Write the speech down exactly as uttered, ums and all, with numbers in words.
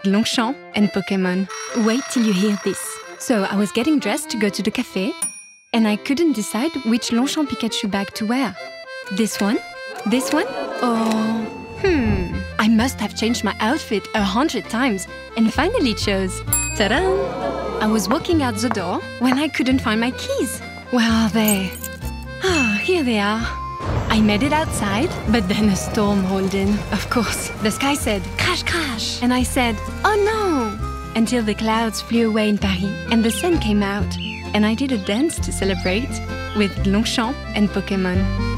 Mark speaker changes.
Speaker 1: Longchamp and Pokémon. Wait till you hear this. So I was getting dressed to go to the cafe, and I couldn't decide which Longchamp Pikachu bag to wear. This one? This one? Or... Hmm... I must have changed my outfit a hundred times, and finally chose... Ta-da! I was walking out the door when I couldn't find my keys. Where are they? Ah, here they are. I made it outside, but then a storm rolled in. Of course, the sky said, crash, crash. And I said, oh no! Until the clouds flew away in Paris, and the sun came out. And I did a dance to celebrate with Longchamp and Pokémon.